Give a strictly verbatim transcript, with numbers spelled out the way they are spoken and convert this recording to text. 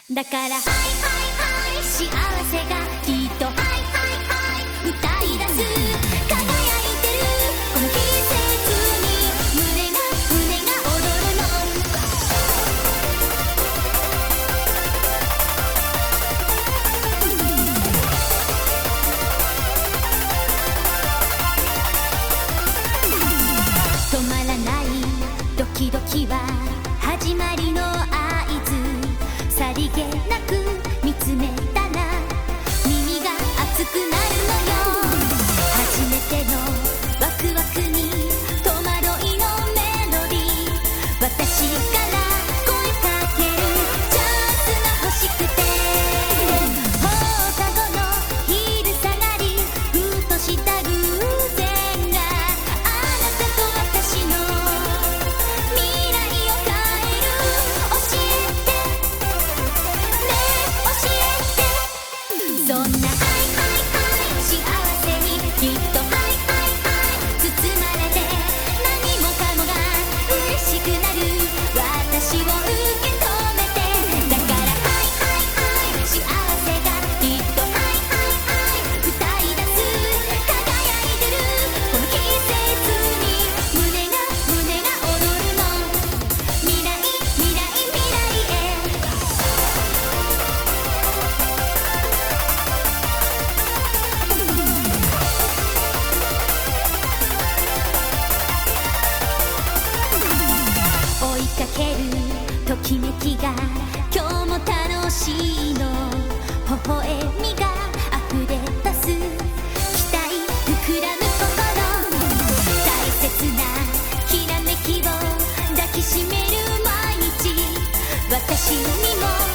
だからハイハイハイ幸せがきっとハイハイハイ歌い出す輝いてるこの季節に胸が胸が踊るの止まらないドキドキは始まりの合図さりげなく見つめたら耳が熱くなるのよ初めてのワクワクに戸惑いのメロディー私から声かけるチャンスが欲しくて放課後の昼下がりふとした偶然があなたと私の未来を変える教えてそんなハイハイハイ幸せにきっとハイハイハイ包まれて何もかもが嬉しくなる私を受け止めてだからハイハイハイ幸せがきっとハイハイハイ歌い出す輝いてるこの季節に胸が胸が踊るの未来未来未来へ追いかけるときめきが今日も楽しいの微笑みが溢れ出す期待膨らむ心大切なきらめきを抱きしめる毎日私にも